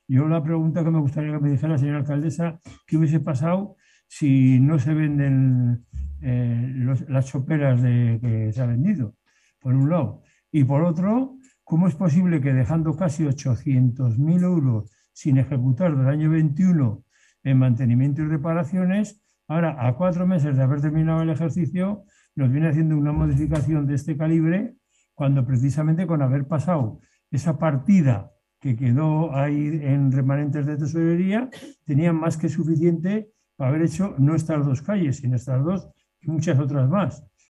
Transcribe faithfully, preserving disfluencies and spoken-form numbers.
Yo la pregunta que me gustaría que me dijera, señora alcaldesa, ¿qué hubiese pasado si no se venden eh, los- las choperas de, que se ha vendido, por un lado? Y por otro, ¿cómo es posible que dejando casi ochocientos mil euros sin ejecutar del año veintiuno en mantenimiento y reparaciones, ahora a cuatro meses de haber terminado el ejercicio, nos viene haciendo una modificación de este calibre, cuando precisamente con haber pasado esa partida que quedó ahí en remanentes de tesorería, tenían más que suficiente para haber hecho no estas dos calles, sino estas dos y muchas otras más?